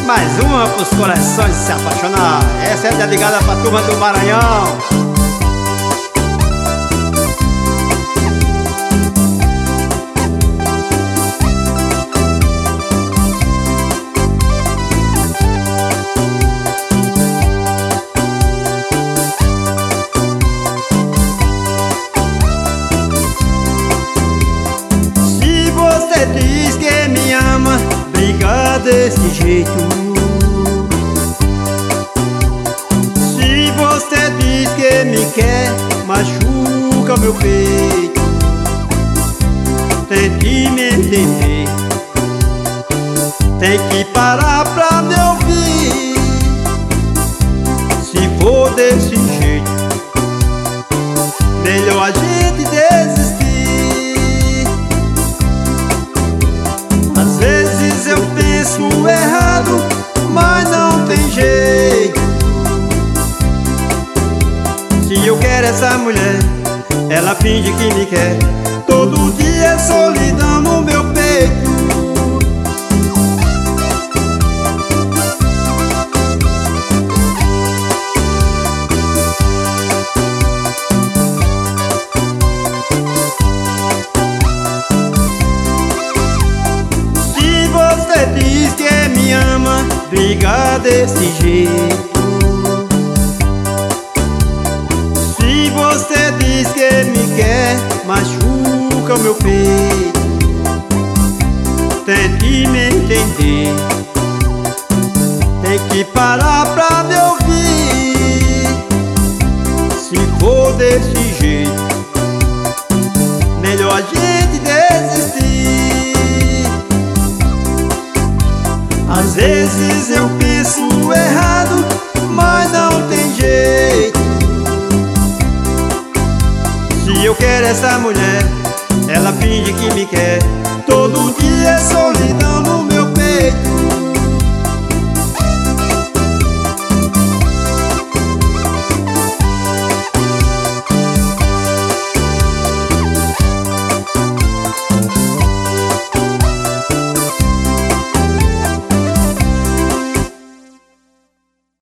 mais uma pros corações se apaixonar. Essa é dedicada pra turma do Maranhão. Se você diz que me ama, briga desse jeito. Se você diz que me quer, machuca meu peito. Tente me entender, tem que parar pra me ouvir. Se for desse jeito, melhor a gente desistir. Às vezes eu penso errado, mas não tem jeito. Se eu quero essa mulher, ela finge que me quer. Todo dia é solidão no meu peito. Se você diz que me ama, briga desse jeito. Se você diz que me quer, machuca o meu peito. Tente me entender, tem que parar pra me ouvir. Se for desse jeito, melhor a gente desistir. Às vezes eu penso errado, mas não tem jeito. Se eu quero essa mulher, ela finge que me quer. Todo dia é solidão.